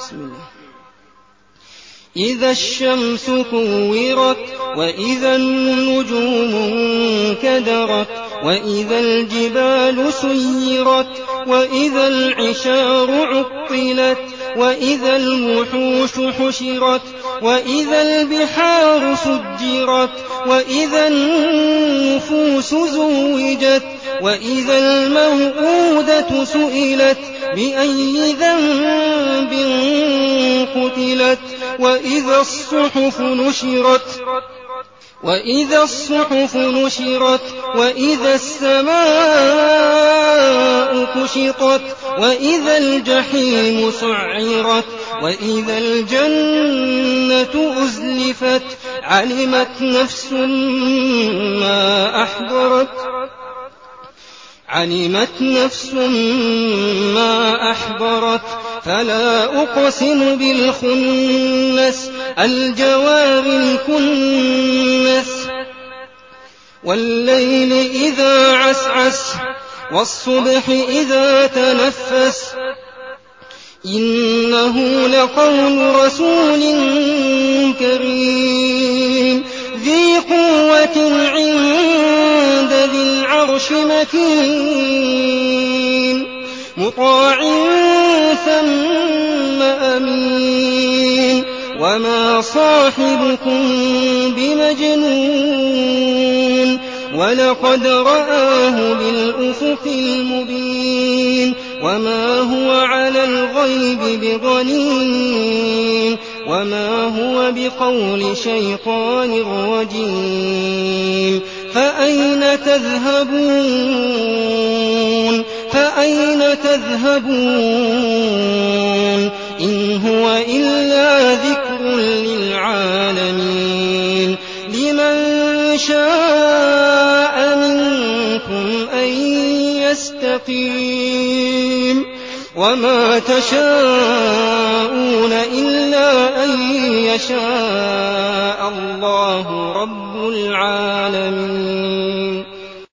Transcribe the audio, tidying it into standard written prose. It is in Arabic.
بسم الله. إذا الشمس كورت وإذا النجوم انكدرت وإذا الجبال سيرت وإذا العشار عطلت وإذا الوحوش حشرت وإذا البحار سجرت وإذا النفوس زوجت وإذا الموءودة سئلت بأي ذنب قتلت وإذا الصحف نشرت وإذا السماء كشطت وإذا الجحيم سعرت وإذا الجنة أزلفت علمت نفس ما أحضرت فلا أقسم بالخنس الجوار الكنس والليل إذا عسعس والصبح إذا تنفس إنه لقول رسول كريم ذي قوة عند ذي العرش مكين مطاع ثم أمين وما صاحبكم بمجنون ولقد رآه بالأفق المبين وما هو على الغيب بضنين وما هو بقول شيطان رجيم فأين تذهبون إن هو إلا ذكر للعالمين لمن شاء منكم أن يستقيم وما تشاءون إلا أن يشاء الله رب العالمين.